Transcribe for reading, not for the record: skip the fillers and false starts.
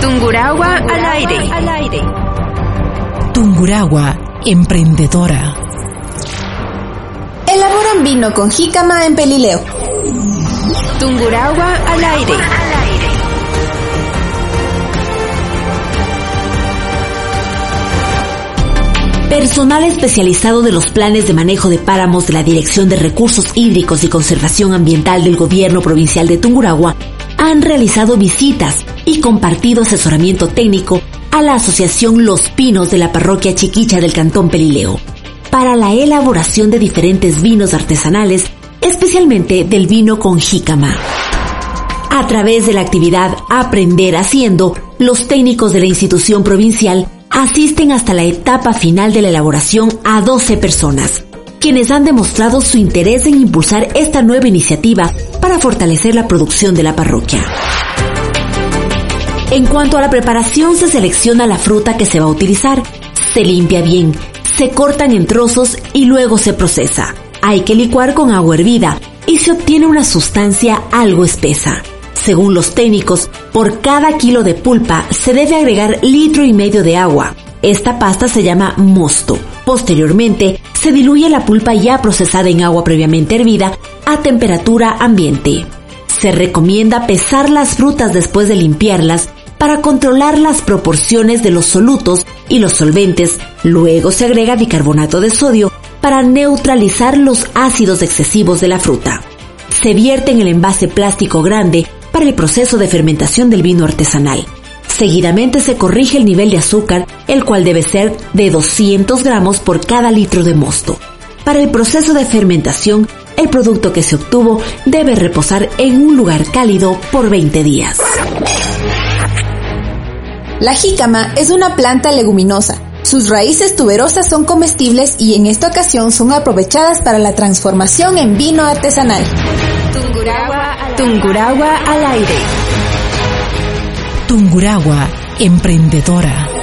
Tungurahua al aire. Tungurahua, emprendedora. Elaboran vino con jícama en Pelileo. Tungurahua al aire. Personal especializado de los planes de manejo de páramos de la Dirección de Recursos Hídricos y Conservación Ambiental del Gobierno Provincial de Tungurahua han realizado visitas y compartido asesoramiento técnico a la Asociación Los Pinos de la Parroquia Chiquicha del Cantón Pelileo para la elaboración de diferentes vinos artesanales, especialmente del vino con jícama. A través de la actividad Aprender Haciendo, los técnicos de la institución provincial asisten hasta la etapa final de la elaboración a 12 personas, quienes han demostrado su interés en impulsar esta nueva iniciativa para fortalecer la producción de la parroquia. En cuanto a la preparación, se selecciona la fruta que se va a utilizar, se limpia bien, se cortan en trozos y luego se procesa. Hay que licuar con agua hervida y se obtiene una sustancia algo espesa. Según los técnicos, por cada kilo de pulpa se debe agregar 1,5 litros de agua. Esta pasta se llama mosto. Posteriormente, se diluye la pulpa ya procesada en agua previamente hervida a temperatura ambiente. Se recomienda pesar las frutas después de limpiarlas para controlar las proporciones de los solutos y los solventes. Luego se agrega bicarbonato de sodio para neutralizar los ácidos excesivos de la fruta. Se vierte en el envase plástico grande para el proceso de fermentación del vino artesanal. Seguidamente se corrige el nivel de azúcar, el cual debe ser de 200 gramos por cada litro de mosto. Para el proceso de fermentación, el producto que se obtuvo debe reposar en un lugar cálido por 20 días. La jícama es una planta leguminosa. Sus raíces tuberosas son comestibles y en esta ocasión son aprovechadas para la transformación en vino artesanal. Tungurahua al aire. Tungurahua, emprendedora.